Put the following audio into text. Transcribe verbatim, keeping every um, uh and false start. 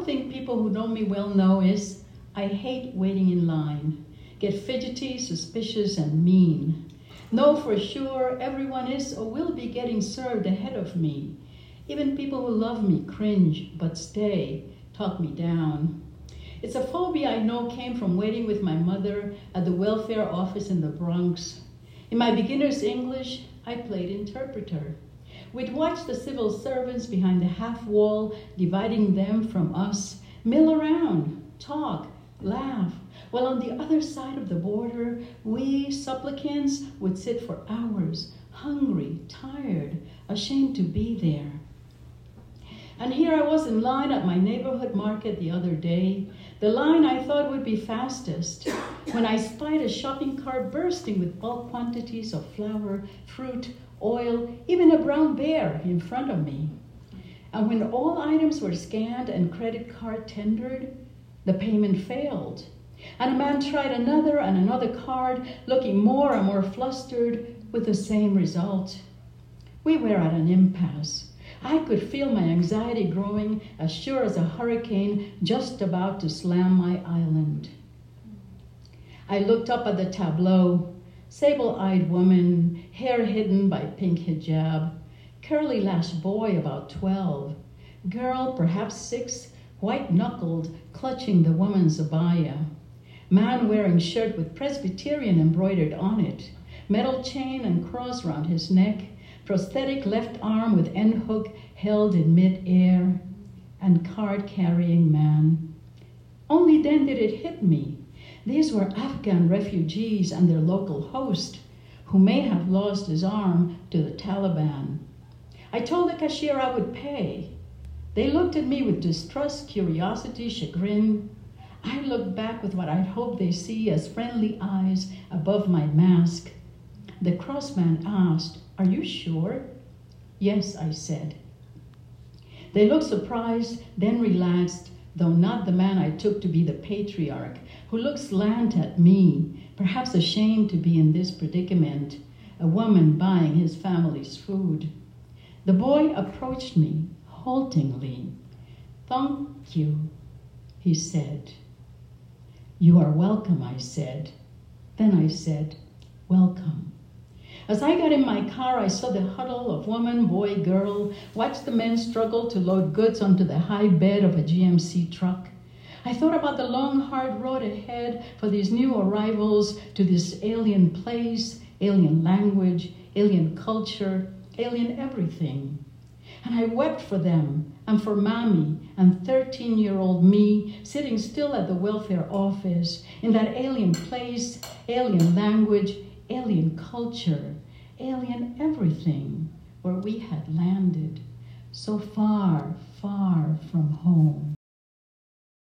thing people who know me well know is I hate waiting in line, get fidgety, suspicious, and mean. Know for sure everyone is or will be getting served ahead of me. Even people who love me cringe, but stay, talk me down. It's a phobia I know came from waiting with my mother at the welfare office in the Bronx. In my beginner's English, I played interpreter. We'd watch the civil servants behind the half wall, dividing them from us, mill around, talk, laugh, while on the other side of the border, we supplicants would sit for hours, hungry, tired, ashamed to be there. And here I was in line at my neighborhood market the other day, the line I thought would be fastest, when I spied a shopping cart bursting with bulk quantities of flour, fruit, oil, even a brown bear in front of me. And when all items were scanned and credit card tendered, the payment failed. And a man tried another and another card, looking more and more flustered with the same result. We were at an impasse. I could feel my anxiety growing, as sure as a hurricane just about to slam my island. I looked up at the tableau. Sable-eyed woman, hair hidden by pink hijab. Curly-lashed boy about twelve. Girl, perhaps six, white-knuckled, clutching the woman's abaya. Man wearing shirt with Presbyterian embroidered on it. Metal chain and cross round his neck. Prosthetic left arm with end hook held in mid-air, and card-carrying man. Only then did it hit me. These were Afghan refugees and their local host, who may have lost his arm to the Taliban. I told the cashier I would pay. They looked at me with distrust, curiosity, chagrin. I looked back with what I'd hoped they see as friendly eyes above my mask. The crossman asked, "Are you sure?" "Yes," I said. They looked surprised, then relaxed, though not the man I took to be the patriarch, who looked slant at me, perhaps ashamed to be in this predicament, a woman buying his family's food. The boy approached me haltingly. "Thank you," he said. "You are welcome," I said. Then I said, "Welcome." As I got in my car, I saw the huddle of woman, boy, girl, watched the men struggle to load goods onto the high bed of a G M C truck. I thought about the long, hard road ahead for these new arrivals to this alien place, alien language, alien culture, alien everything. And I wept for them and for Mommy and thirteen-year-old me sitting still at the welfare office in that alien place, alien language, alien culture, alien everything, where we had landed so far, far from home.